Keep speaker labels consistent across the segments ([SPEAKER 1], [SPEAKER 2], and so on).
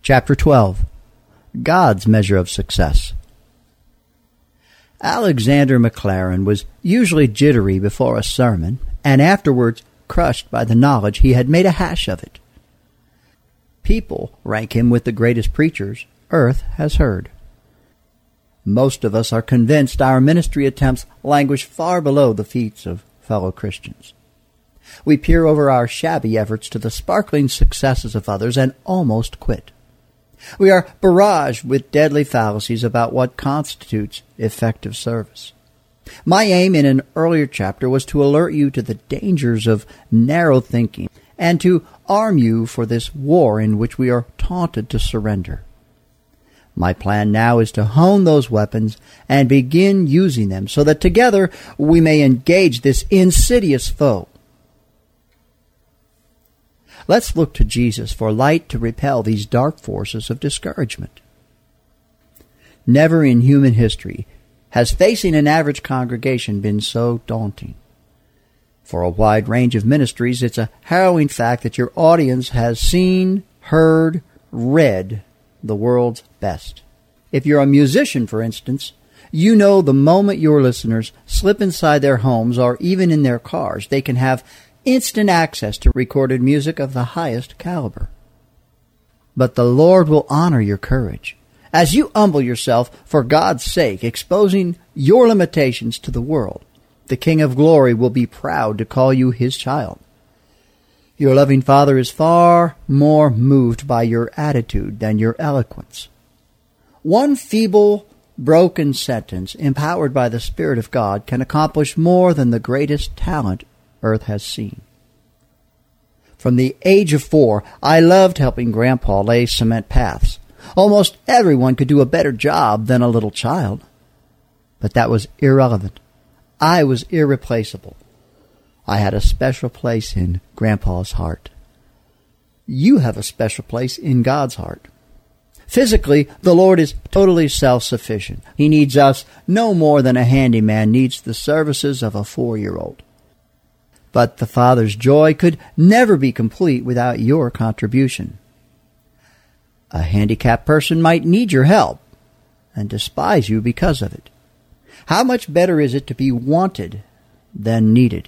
[SPEAKER 1] Chapter 12. God's Measure of Success. Alexander Maclaren was usually jittery before a sermon, and afterwards crushed by the knowledge he had made a hash of it. People rank him with the greatest preachers earth has heard. Most of us are convinced our ministry attempts languish far below the feats of fellow Christians. We peer over our shabby efforts to the sparkling successes of others and almost quit. We are barraged with deadly fallacies about what constitutes effective service. My aim in an earlier chapter was to alert you to the dangers of narrow thinking and to arm you for this war in which we are taunted to surrender. My plan now is to hone those weapons and begin using them so that together we may engage this insidious foe. Let's look to Jesus for light to repel these dark forces of discouragement. Never in human history has facing an average congregation been so daunting. For a wide range of ministries, it's a harrowing fact that your audience has seen, heard, read the world's best. If you're a musician, for instance, you know the moment your listeners slip inside their homes or even in their cars, they can have instant access to recorded music of the highest caliber. But the Lord will honor your courage. As you humble yourself for God's sake, exposing your limitations to the world, the King of Glory will be proud to call you His child. Your loving Father is far more moved by your attitude than your eloquence. One feeble, broken sentence, empowered by the Spirit of God, can accomplish more than the greatest talent earth has seen. From the age of 4, I loved helping Grandpa lay cement paths. Almost everyone could do a better job than a little child. But that was irrelevant. I was irreplaceable. I had a special place in Grandpa's heart. You have a special place in God's heart. Physically, the Lord is totally self-sufficient. He needs us no more than a handyman needs the services of a 4-year-old. But the Father's joy could never be complete without your contribution. A handicapped person might need your help and despise you because of it. How much better is it to be wanted than needed?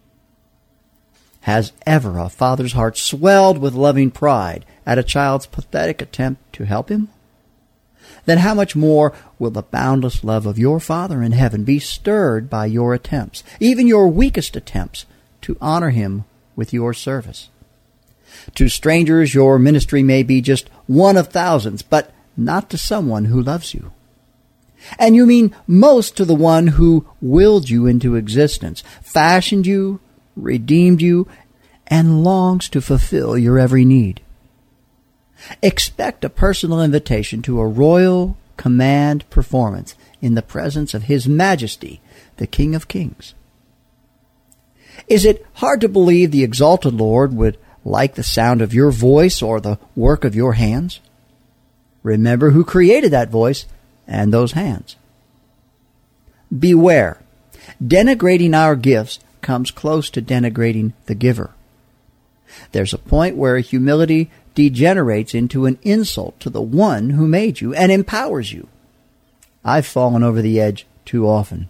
[SPEAKER 1] Has ever a father's heart swelled with loving pride at a child's pathetic attempt to help him? Then how much more will the boundless love of your Father in heaven be stirred by your attempts, even your weakest attempts, to honor Him with your service? To strangers, your ministry may be just one of thousands, but not to someone who loves you. And you mean most to the one who willed you into existence, fashioned you, redeemed you, and longs to fulfill your every need. Expect a personal invitation to a royal command performance in the presence of His Majesty, the King of Kings. Is it hard to believe the exalted Lord would like the sound of your voice or the work of your hands? Remember who created that voice and those hands. Beware. Denigrating our gifts comes close to denigrating the giver. There's a point where humility degenerates into an insult to the one who made you and empowers you. I've fallen over the edge too often.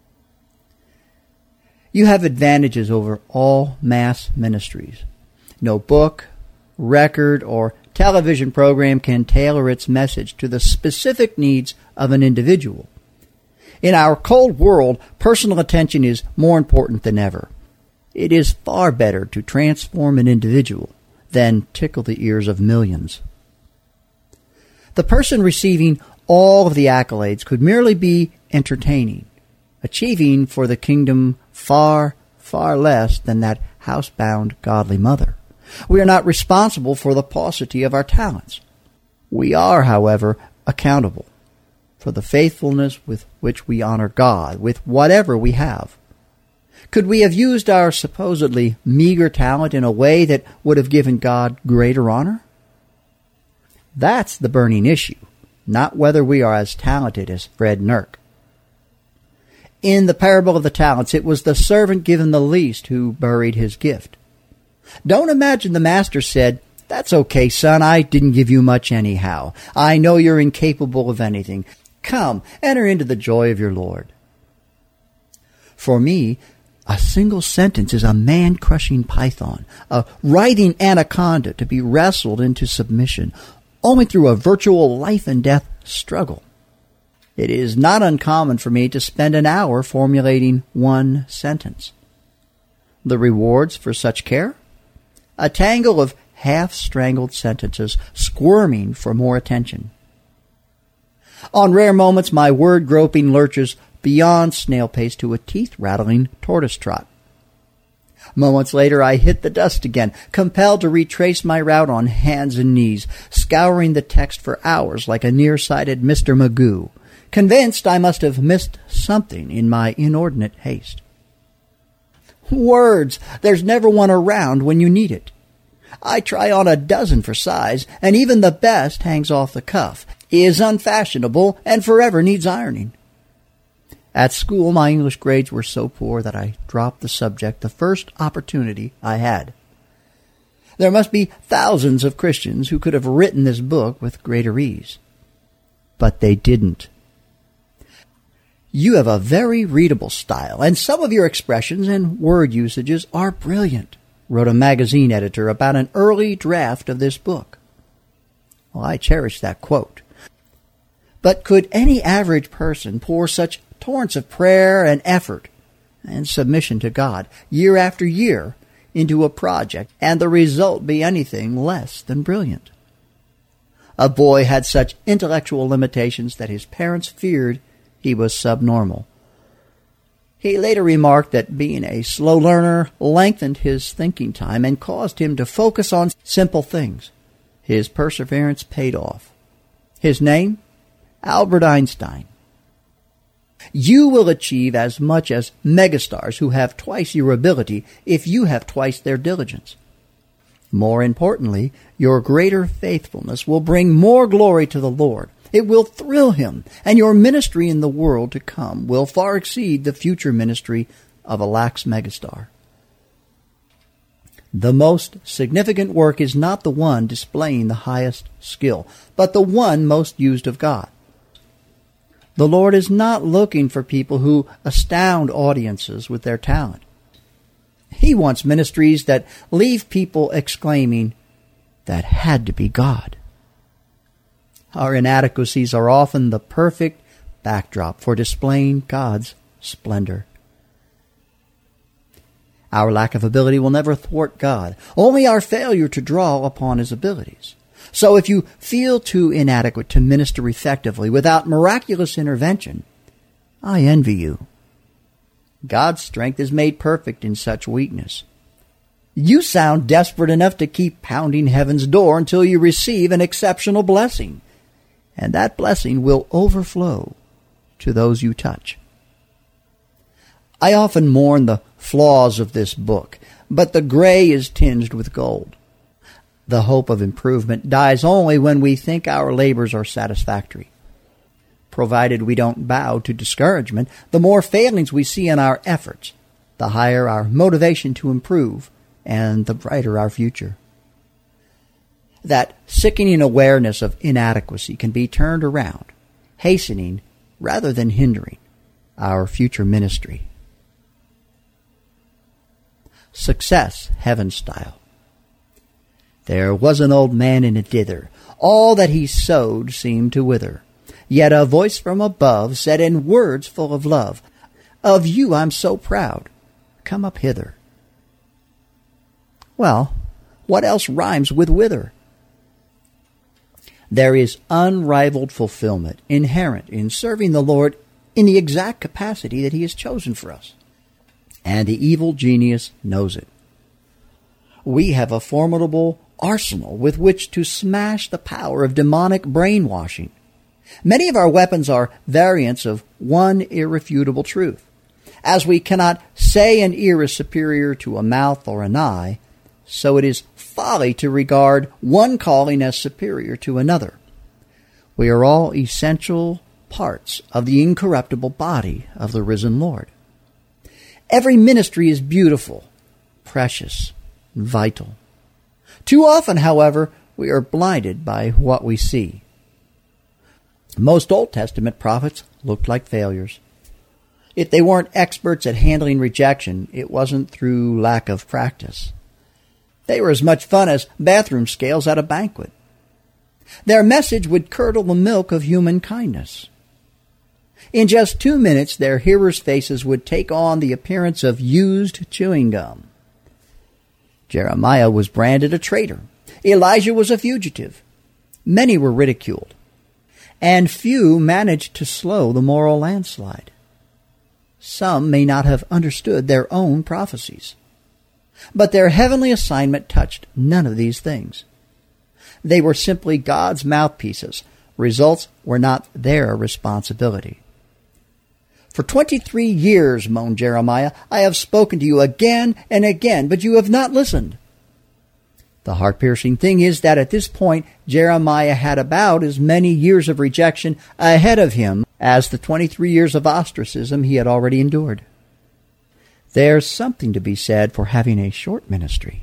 [SPEAKER 1] You have advantages over all mass ministries. No book, record, or television program can tailor its message to the specific needs of an individual. In our cold world, personal attention is more important than ever. It is far better to transform an individual than tickle the ears of millions. The person receiving all of the accolades could merely be entertaining, achieving for the kingdom far, far less than that housebound godly mother. We are not responsible for the paucity of our talents. We are, however, accountable for the faithfulness with which we honor God with whatever we have. Could we have used our supposedly meager talent in a way that would have given God greater honor? That's the burning issue, not whether we are as talented as Fred Nurk. In the parable of the talents, it was the servant given the least who buried his gift. Don't imagine the master said, That's okay, son. I didn't give you much anyhow. I know you're incapable of anything. Come, enter into the joy of your Lord. For me, a single sentence is a man-crushing python, a writhing anaconda to be wrestled into submission, only through a virtual life-and-death struggle. It is not uncommon for me to spend an hour formulating one sentence. The rewards for such care? A tangle of half-strangled sentences squirming for more attention. On rare moments, my word-groping lurches beyond snail pace to a teeth-rattling tortoise trot. Moments later, I hit the dust again, compelled to retrace my route on hands and knees, scouring the text for hours like a nearsighted Mr. Magoo, convinced I must have missed something in my inordinate haste. Words! There's never one around when you need it. I try on a dozen for size, and even the best hangs off the cuff, is unfashionable, and forever needs ironing. At school, my English grades were so poor that I dropped the subject the first opportunity I had. There must be thousands of Christians who could have written this book with greater ease. But they didn't. You have a very readable style, and some of your expressions and word usages are brilliant, wrote a magazine editor about an early draft of this book. Well, I cherish that quote. But could any average person pour such torrents of prayer and effort and submission to God year after year into a project, and the result be anything less than brilliant? A boy had such intellectual limitations that his parents feared he was subnormal. He later remarked that being a slow learner lengthened his thinking time and caused him to focus on simple things. His perseverance paid off. His name? Albert Einstein. You will achieve as much as megastars who have twice your ability if you have twice their diligence. More importantly, your greater faithfulness will bring more glory to the Lord. It will thrill him, and your ministry in the world to come will far exceed the future ministry of a lax megastar. The most significant work is not the one displaying the highest skill, but the one most used of God. The Lord is not looking for people who astound audiences with their talent. He wants ministries that leave people exclaiming, "That had to be God." Our inadequacies are often the perfect backdrop for displaying God's splendor. Our lack of ability will never thwart God, only our failure to draw upon his abilities. So if you feel too inadequate to minister effectively without miraculous intervention, I envy you. God's strength is made perfect in such weakness. You sound desperate enough to keep pounding heaven's door until you receive an exceptional blessing, and that blessing will overflow to those you touch. I often mourn the flaws of this book, but the gray is tinged with gold. The hope of improvement dies only when we think our labors are satisfactory. Provided we don't bow to discouragement, the more failings we see in our efforts, the higher our motivation to improve, and the brighter our future. That sickening awareness of inadequacy can be turned around, hastening rather than hindering our future ministry. Success, heaven style. There was an old man in a dither. All that he sowed seemed to wither. Yet a voice from above said in words full of love, "Of you I'm so proud. Come up hither." Well, what else rhymes with wither? There is unrivaled fulfillment inherent in serving the Lord in the exact capacity that he has chosen for us. And the evil genius knows it. We have a formidable arsenal with which to smash the power of demonic brainwashing. Many of our weapons are variants of one irrefutable truth. As we cannot say an ear is superior to a mouth or an eye, so it is folly to regard one calling as superior to another. We are all essential parts of the incorruptible body of the risen Lord. Every ministry is beautiful, precious, vital. Too often, however, we are blinded by what we see. Most Old Testament prophets looked like failures. If they weren't experts at handling rejection, it wasn't through lack of practice. They were as much fun as bathroom scales at a banquet. Their message would curdle the milk of human kindness. In just 2 minutes, their hearers' faces would take on the appearance of used chewing gum. Jeremiah was branded a traitor. Elijah was a fugitive. Many were ridiculed. And few managed to slow the moral landslide. Some may not have understood their own prophecies. But their heavenly assignment touched none of these things. They were simply God's mouthpieces. Results were not their responsibility. For 23 years, moaned Jeremiah, I have spoken to you again and again, but you have not listened. The heart-piercing thing is that at this point, Jeremiah had about as many years of rejection ahead of him as the 23 years of ostracism he had already endured. There's something to be said for having a short ministry.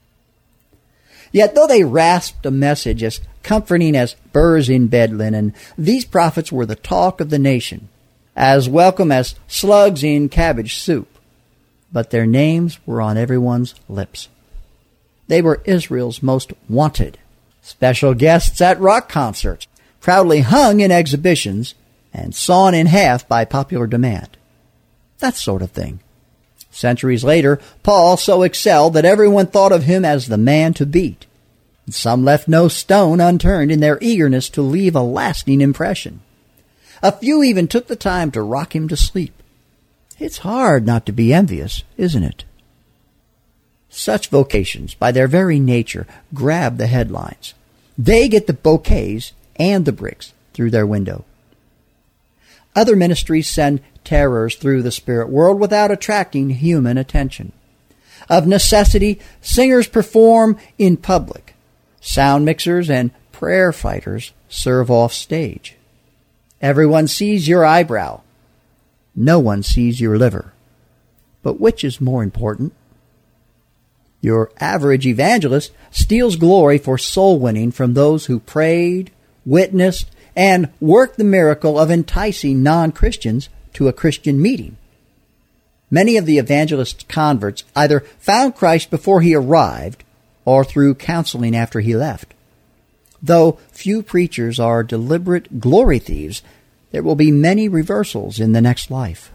[SPEAKER 1] Yet though they rasped a message as comforting as burrs in bed linen, these prophets were the talk of the nation, as welcome as slugs in cabbage soup. But their names were on everyone's lips. They were Israel's most wanted, special guests at rock concerts, proudly hung in exhibitions, and sawn in half by popular demand. That sort of thing. Centuries later, Paul so excelled that everyone thought of him as the man to beat. Some left no stone unturned in their eagerness to leave a lasting impression. A few even took the time to rock him to sleep. It's hard not to be envious, isn't it? Such vocations, by their very nature, grab the headlines. They get the bouquets and the bricks through their window. Other ministries send terrors through the spirit world without attracting human attention. Of necessity, singers perform in public. Sound mixers and prayer fighters serve off stage. Everyone sees your eyebrow. No one sees your liver. But which is more important? Your average evangelist steals glory for soul winning from those who prayed, witnessed, and worked the miracle of enticing non-Christians to a Christian meeting. Many of the evangelist's converts either found Christ before he arrived or through counseling after he left. Though few preachers are deliberate glory thieves, there will be many reversals in the next life.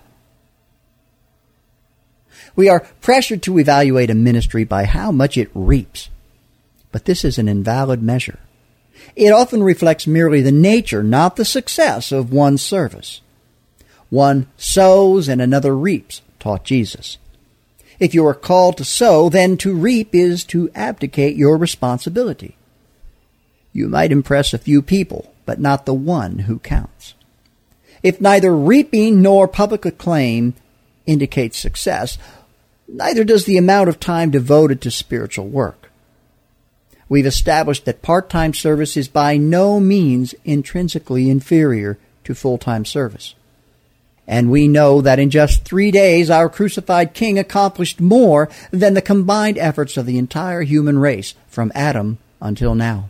[SPEAKER 1] We are pressured to evaluate a ministry by how much it reaps. But this is an invalid measure. It often reflects merely the nature, not the success of one's service. One sows and another reaps, taught Jesus. If you are called to sow, then to reap is to abdicate your responsibility. You might impress a few people, but not the one who counts. If neither reaping nor public acclaim indicates success, neither does the amount of time devoted to spiritual work. We've established that part-time service is by no means intrinsically inferior to full-time service. And we know that in just 3 days our crucified King accomplished more than the combined efforts of the entire human race from Adam until now.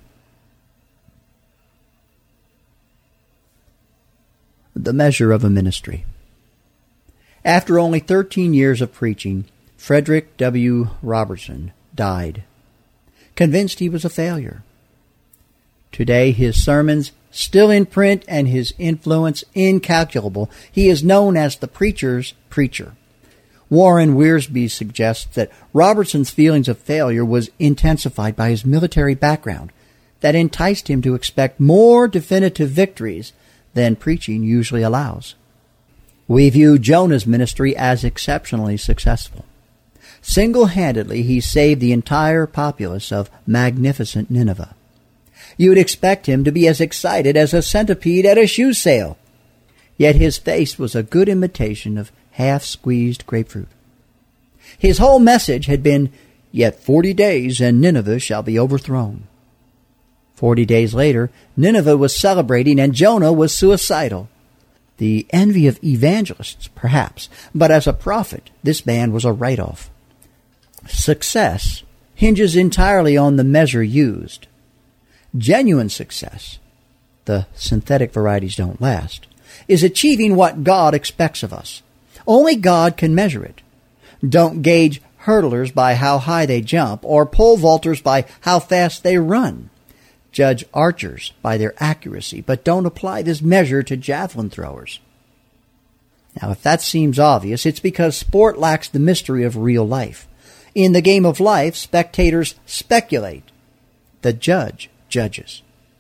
[SPEAKER 1] The measure of a ministry. After only 13 years of preaching, Frederick W. Robertson died, convinced he was a failure. Today, his sermons still in print and his influence incalculable. He is known as the preacher's preacher. Warren Wiersbe suggests that Robertson's feelings of failure was intensified by his military background that enticed him to expect more definitive victories than preaching usually allows. We view Jonah's ministry as exceptionally successful. Single-handedly, he saved the entire populace of magnificent Nineveh. You would expect him to be as excited as a centipede at a shoe sale. Yet his face was a good imitation of half-squeezed grapefruit. His whole message had been, "Yet 40 days and Nineveh shall be overthrown." 40 days later, Nineveh was celebrating and Jonah was suicidal. The envy of evangelists, perhaps, but as a prophet, this man was a write-off. Success hinges entirely on the measure used. Genuine success, the synthetic varieties don't last, is achieving what God expects of us. Only God can measure it. Don't gauge hurdlers by how high they jump, or pole vaulters by how fast they run. Judge archers by their accuracy, but don't apply this measure to javelin throwers. Now, if that seems obvious, it's because sport lacks the mystery of real life. In the game of life, spectators speculate. The judge judges.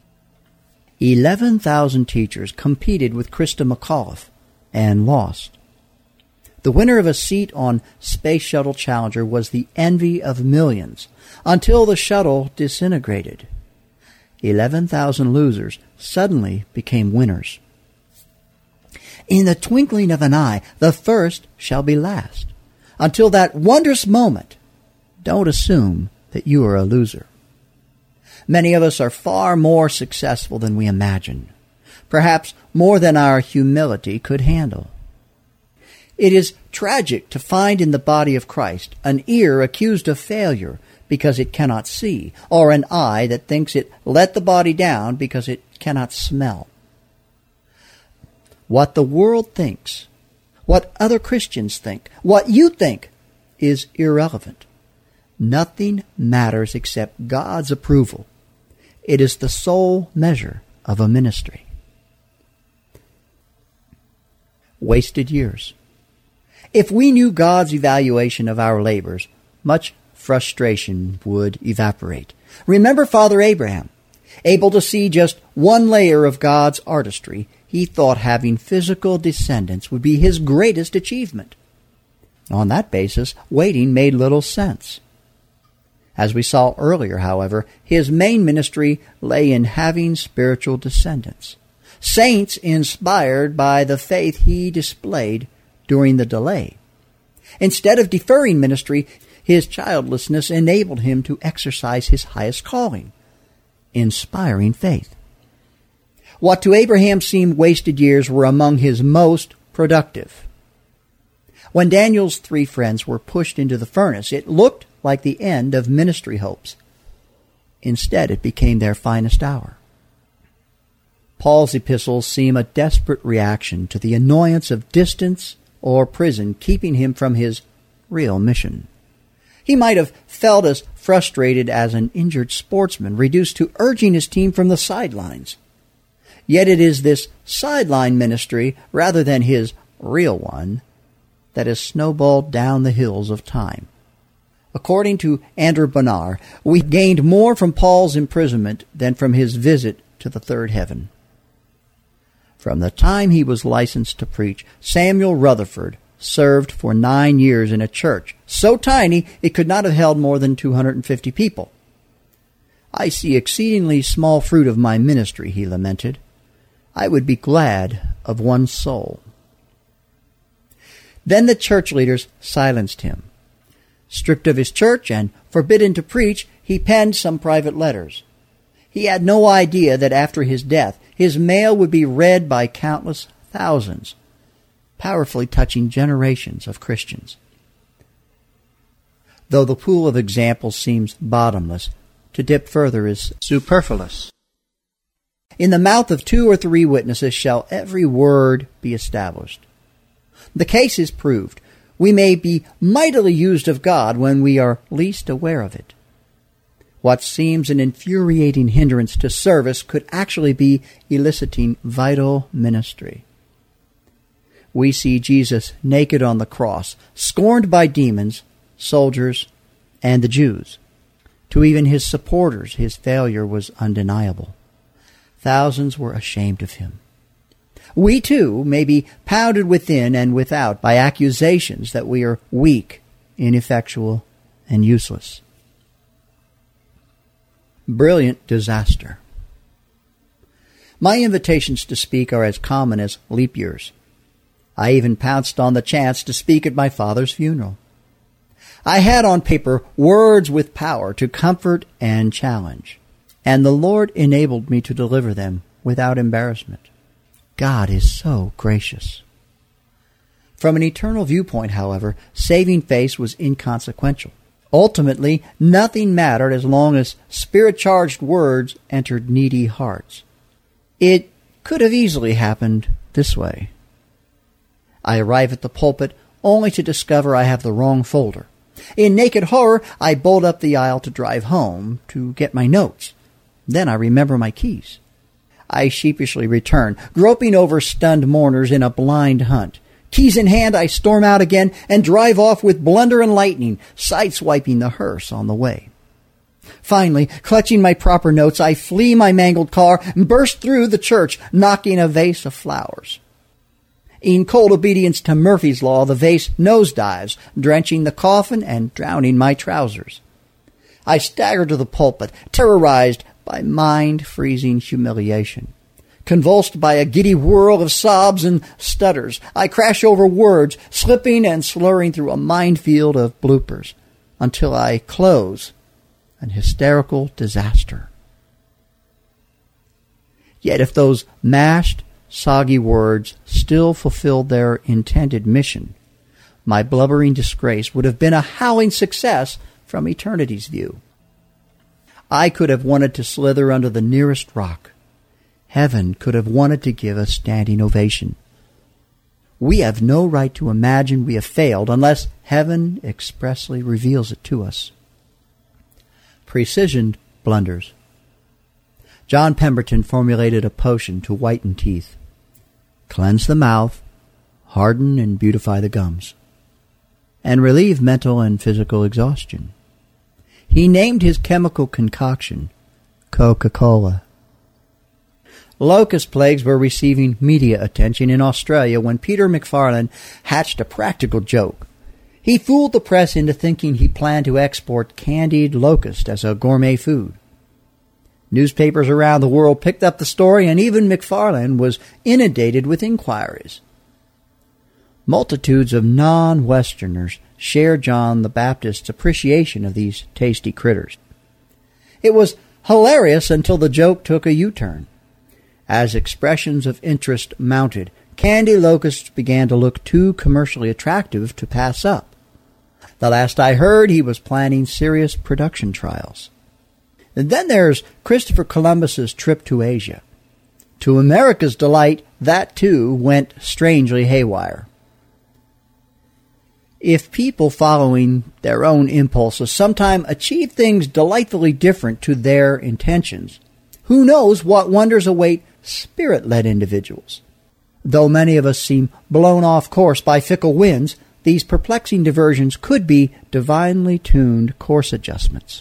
[SPEAKER 1] 11,000 teachers competed with Christa McAuliffe and lost. The winner of a seat on Space Shuttle Challenger was the envy of millions until the shuttle disintegrated. 11,000 losers suddenly became winners. In the twinkling of an eye, the first shall be last. Until that wondrous moment, don't assume that you are a loser. Many of us are far more successful than we imagine, perhaps more than our humility could handle. It is tragic to find in the body of Christ an ear accused of failure because it cannot see, or an eye that thinks it let the body down because it cannot smell. What the world thinks, what other Christians think, what you think, is irrelevant. Nothing matters except God's approval. It is the sole measure of a ministry. Wasted years. If we knew God's evaluation of our labors, much frustration would evaporate. Remember Father Abraham. Able to see just one layer of God's artistry, he thought having physical descendants would be his greatest achievement. On that basis, waiting made little sense. As we saw earlier, however, his main ministry lay in having spiritual descendants, saints inspired by the faith he displayed during the delay. Instead of deferring ministry, his childlessness enabled him to exercise his highest calling, inspiring faith. What to Abraham seemed wasted years were among his most productive. When Daniel's 3 friends were pushed into the furnace, it looked like the end of ministry hopes. Instead, it became their finest hour. Paul's epistles seem a desperate reaction to the annoyance of distance or prison keeping him from his real mission. He might have felt as frustrated as an injured sportsman reduced to urging his team from the sidelines. Yet it is this sideline ministry, rather than his real one, that has snowballed down the hills of time. According to Andrew Bonar, we gained more from Paul's imprisonment than from his visit to the third heaven. From the time he was licensed to preach, Samuel Rutherford served for 9 years in a church so tiny it could not have held more than 250 people. "I see exceedingly small fruit of my ministry," he lamented. "I would be glad of one soul." Then the church leaders silenced him. Stripped of his church and forbidden to preach, he penned some private letters. He had no idea that after his death, his mail would be read by countless thousands, powerfully touching generations of Christians. Though the pool of examples seems bottomless, to dip further is superfluous. In the mouth of 2 or 3 witnesses shall every word be established. The case is proved. We may be mightily used of God when we are least aware of it. What seems an infuriating hindrance to service could actually be eliciting vital ministry. We see Jesus naked on the cross, scorned by demons, soldiers, and the Jews. To even his supporters, his failure was undeniable. Thousands were ashamed of him. We, too, may be pounded within and without by accusations that we are weak, ineffectual, and useless. Brilliant disaster. My invitations to speak are as common as leap years. I even pounced on the chance to speak at my father's funeral. I had on paper words with power to comfort and challenge, and the Lord enabled me to deliver them without embarrassment. God is so gracious. From an eternal viewpoint, however, saving face was inconsequential. Ultimately, nothing mattered as long as spirit-charged words entered needy hearts. It could have easily happened this way. I arrive at the pulpit only to discover I have the wrong folder. In naked horror, I bolt up the aisle to drive home to get my notes. Then I remember my keys. I sheepishly return, groping over stunned mourners in a blind hunt. Keys in hand, I storm out again and drive off with blunder and lightning, sideswiping the hearse on the way. Finally, clutching my proper notes, I flee my mangled car and burst through the church, knocking a vase of flowers. In cold obedience to Murphy's Law, the vase nosedives, drenching the coffin and drowning my trousers. I stagger to the pulpit, terrorized by mind-freezing humiliation. Convulsed by a giddy whirl of sobs and stutters, I crash over words, slipping and slurring through a minefield of bloopers, until I close an hysterical disaster. Yet if those mashed, soggy words still fulfilled their intended mission, my blubbering disgrace would have been a howling success from eternity's view. I could have wanted to slither under the nearest rock. Heaven could have wanted to give a standing ovation. We have no right to imagine we have failed unless heaven expressly reveals it to us. Precision blunders. John Pemberton formulated a potion to whiten teeth, cleanse the mouth, harden and beautify the gums, and relieve mental and physical exhaustion. He named his chemical concoction Coca-Cola. Locust plagues were receiving media attention in Australia when Peter McFarlane hatched a practical joke. He fooled the press into thinking he planned to export candied locust as a gourmet food. Newspapers around the world picked up the story, and even McFarlane was inundated with inquiries. Multitudes of non-Westerners shared John the Baptist's appreciation of these tasty critters. It was hilarious until the joke took a U-turn. As expressions of interest mounted, candy locusts began to look too commercially attractive to pass up. The last I heard, he was planning serious production trials. And then there's Christopher Columbus's trip to Asia. To America's delight, that too went strangely haywire. If people following their own impulses sometime achieve things delightfully different to their intentions, who knows what wonders await spirit-led individuals? Though many of us seem blown off course by fickle winds, these perplexing diversions could be divinely tuned course adjustments.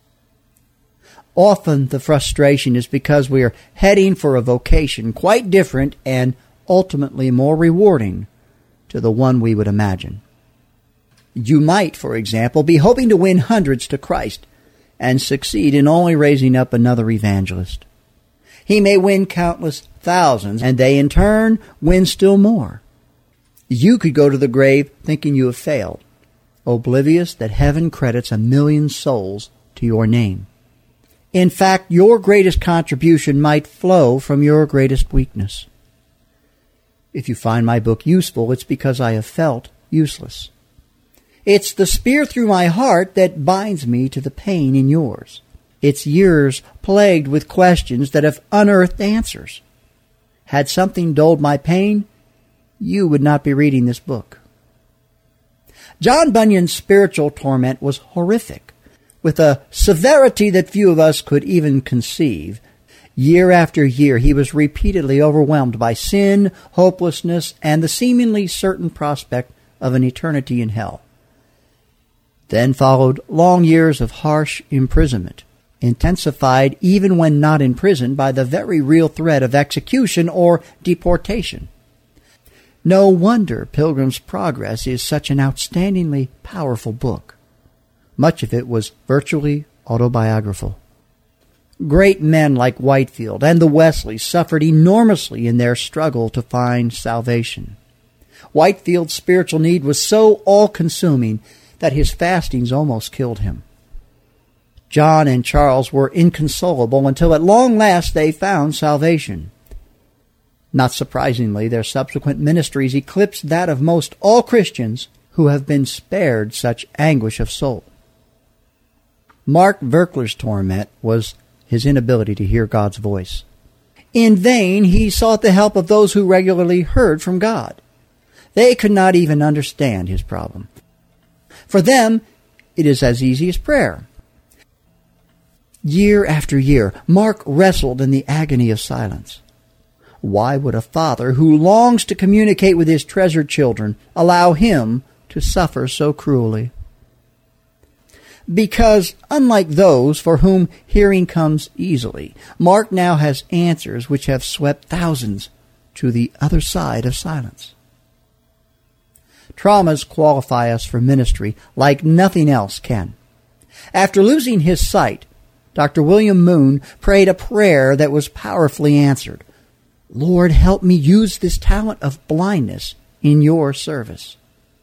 [SPEAKER 1] Often the frustration is because we are heading for a vocation quite different and ultimately more rewarding to the one we would imagine. You might, for example, be hoping to win hundreds to Christ and succeed in only raising up another evangelist. He may win countless thousands, and they in turn win still more. You could go to the grave thinking you have failed, oblivious that heaven credits 1 million souls to your name. In fact, your greatest contribution might flow from your greatest weakness. If you find my book useful, it's because I have felt useless. It's the spear through my heart that binds me to the pain in yours. It's years plagued with questions that have unearthed answers. Had something dulled my pain, you would not be reading this book. John Bunyan's spiritual torment was horrific, with a severity that few of us could even conceive. Year after year, he was repeatedly overwhelmed by sin, hopelessness, and the seemingly certain prospect of an eternity in hell. Then followed long years of harsh imprisonment, intensified even when not in prison by the very real threat of execution or deportation. No wonder Pilgrim's Progress is such an outstandingly powerful book. Much of it was virtually autobiographical. Great men like Whitefield and the Wesleys suffered enormously in their struggle to find salvation. Whitefield's spiritual need was so all-consuming that his fastings almost killed him. John and Charles were inconsolable until at long last they found salvation. Not surprisingly, their subsequent ministries eclipsed that of most all Christians who have been spared such anguish of soul. Mark Virkler's torment was his inability to hear God's voice. In vain he sought the help of those who regularly heard from God. They could not even understand his problem. For them, it is as easy as prayer. Year after year, Mark wrestled in the agony of silence. Why would a father who longs to communicate with his treasured children allow him to suffer so cruelly? Because, unlike those for whom hearing comes easily, Mark now has answers which have swept thousands to the other side of silence. Traumas qualify us for ministry like nothing else can. After losing his sight, Dr. William Moon prayed a prayer that was powerfully answered. Lord, help me use this talent of blindness in your service.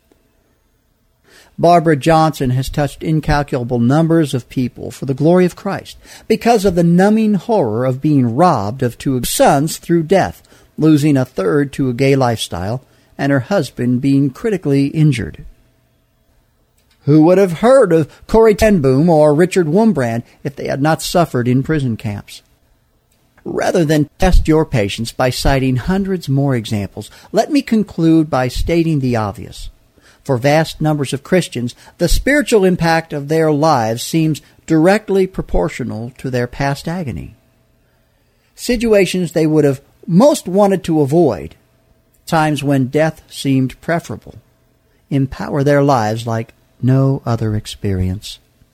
[SPEAKER 1] Barbara Johnson has touched incalculable numbers of people for the glory of Christ because of the numbing horror of being robbed of 2 sons through death, losing a third to a gay lifestyle, and her husband being critically injured. Who would have heard of Corrie ten Boom or Richard Wurmbrand if they had not suffered in prison camps? Rather than test your patience by citing hundreds more examples, let me conclude by stating the obvious. For vast numbers of Christians, the spiritual impact of their lives seems directly proportional to their past agony. Situations they would have most wanted to avoid, times when death seemed preferable, empower their lives like no other experience.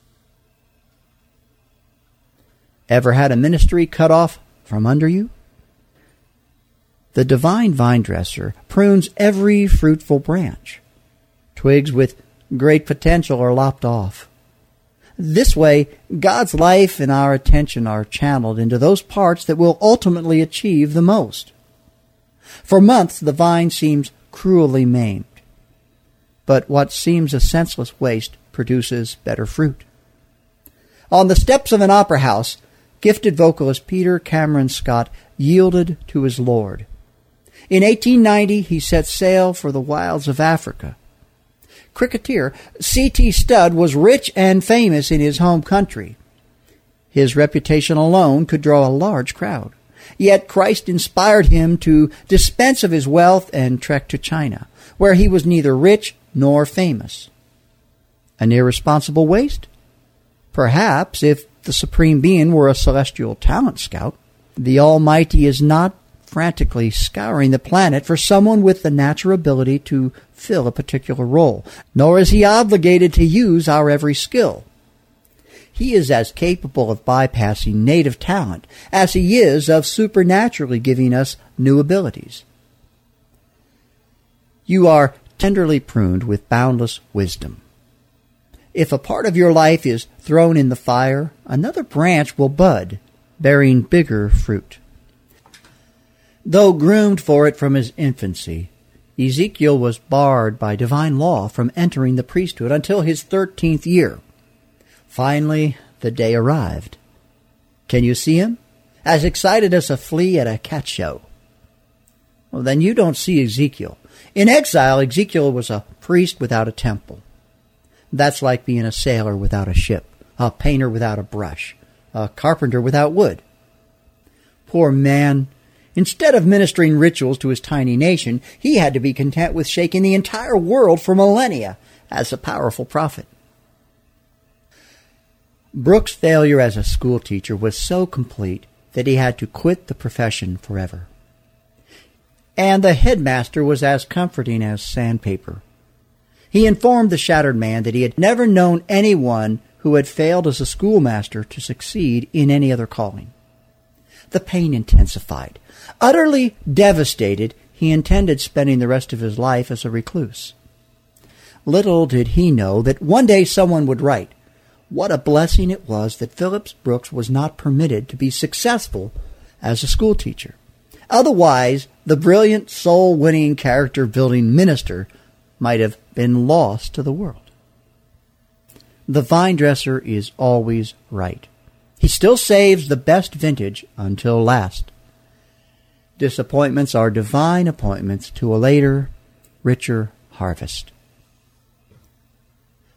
[SPEAKER 1] Ever had a ministry cut off from under you? The divine vine dresser prunes every fruitful branch. Twigs with great potential are lopped off. This way, God's life and our attention are channeled into those parts that will ultimately achieve the most. For months, the vine seems cruelly maimed. But what seems a senseless waste produces better fruit. On the steps of an opera house, gifted vocalist Peter Cameron Scott yielded to his Lord. In 1890, he set sail for the wilds of Africa. Cricketer C.T. Studd was rich and famous in his home country. His reputation alone could draw a large crowd. Yet Christ inspired him to dispense of his wealth and trek to China, where he was neither rich nor famous. An irresponsible waste? Perhaps, if the Supreme Being were a celestial talent scout. The Almighty is not frantically scouring the planet for someone with the natural ability to fill a particular role, nor is he obligated to use our every skill. He is as capable of bypassing native talent as he is of supernaturally giving us new abilities. You are tenderly pruned with boundless wisdom. If a part of your life is thrown in the fire, another branch will bud, bearing bigger fruit. Though groomed for it from his infancy, Ezekiel was barred by divine law from entering the priesthood until his 13th year. Finally, the day arrived. Can you see him? As excited as a flea at a cat show. Well, then you don't see Ezekiel. In exile, Ezekiel was a priest without a temple. That's like being a sailor without a ship, a painter without a brush, a carpenter without wood. Poor man. Instead of ministering rituals to his tiny nation, he had to be content with shaking the entire world for millennia as a powerful prophet. Brooks' failure as a schoolteacher was so complete that he had to quit the profession forever. And the headmaster was as comforting as sandpaper. He informed the shattered man that he had never known anyone who had failed as a schoolmaster to succeed in any other calling. The pain intensified. Utterly devastated, he intended spending the rest of his life as a recluse. Little did he know that one day someone would write, what a blessing it was that Phillips Brooks was not permitted to be successful as a schoolteacher. Otherwise, the brilliant, soul-winning, character-building minister might have been lost to the world. The vine dresser is always right. He still saves the best vintage until last. Disappointments are divine appointments to a later, richer harvest.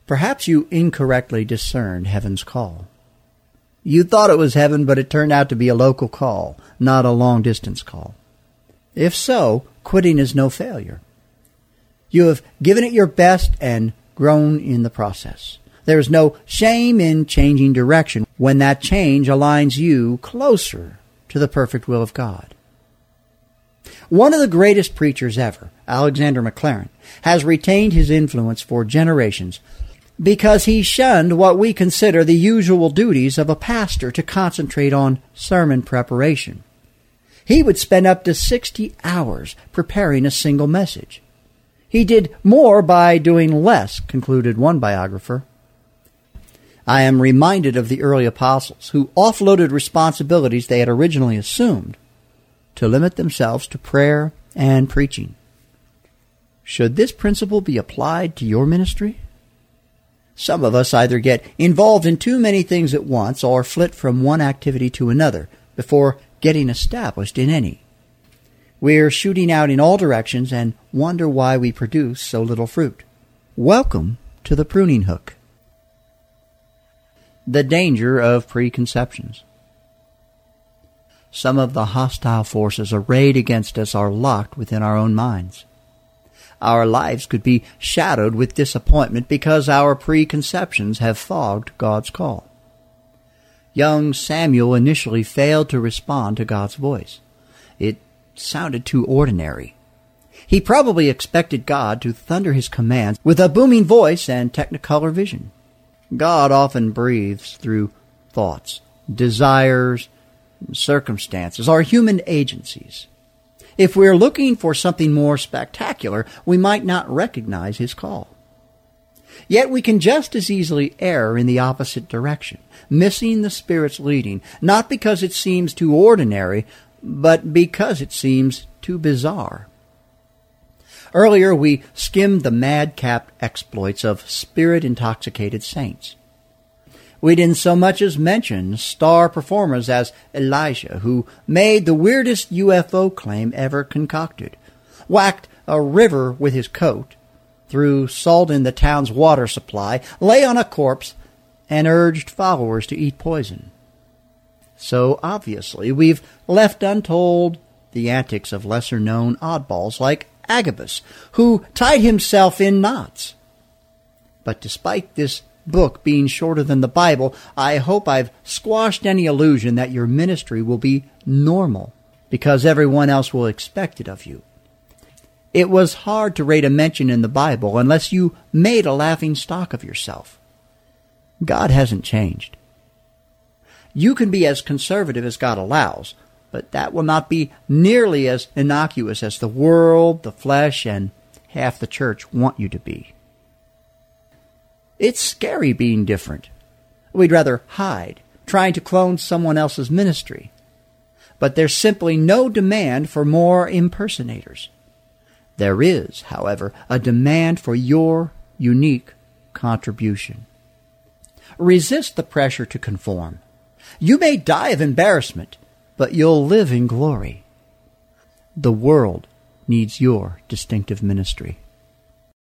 [SPEAKER 1] Perhaps you incorrectly discerned heaven's call. You thought it was heaven, but it turned out to be a local call, not a long-distance call. If so, quitting is no failure. You have given it your best and grown in the process. There is no shame in changing direction when that change aligns you closer to the perfect will of God. One of the greatest preachers ever, Alexander McLaren, has retained his influence for generations because he shunned what we consider the usual duties of a pastor to concentrate on sermon preparation. He would spend up to 60 hours preparing a single message. He did more by doing less, concluded one biographer. I am reminded of the early apostles who offloaded responsibilities they had originally assumed to limit themselves to prayer and preaching. Should this principle be applied to your ministry? Some of us either get involved in too many things at once or flit from one activity to another before getting established in any. We're shooting out in all directions and wonder why we produce so little fruit. Welcome to the pruning hook. The danger of preconceptions. Some of the hostile forces arrayed against us are locked within our own minds. Our lives could be shadowed with disappointment because our preconceptions have fogged God's call. Young Samuel initially failed to respond to God's voice. It sounded too ordinary. He probably expected God to thunder his commands with a booming voice and technicolor vision. God often breathes through thoughts, desires, circumstances, or human agencies. If we're looking for something more spectacular, we might not recognize his call. Yet we can just as easily err in the opposite direction, missing the Spirit's leading, not because it seems too ordinary, but because it seems too bizarre. Earlier, we skimmed the madcap exploits of Spirit-intoxicated saints. We didn't so much as mention star performers as Elijah, who made the weirdest UFO claim ever concocted, whacked a river with his coat, threw salt in the town's water supply, lay on a corpse, and urged followers to eat poison. So obviously, we've left untold the antics of lesser-known oddballs like Agabus, who tied himself in knots. But despite this book being shorter than the Bible, I hope I've squashed any illusion that your ministry will be normal because everyone else will expect it of you. It was hard to rate a mention in the Bible unless you made a laughing stock of yourself. God hasn't changed. You can be as conservative as God allows, but that will not be nearly as innocuous as the world, the flesh, and half the church want you to be. It's scary being different. We'd rather hide, trying to clone someone else's ministry. But there's simply no demand for more impersonators. There is, however, a demand for your unique contribution. Resist the pressure to conform. You may die of embarrassment, but you'll live in glory. The world needs your distinctive ministry.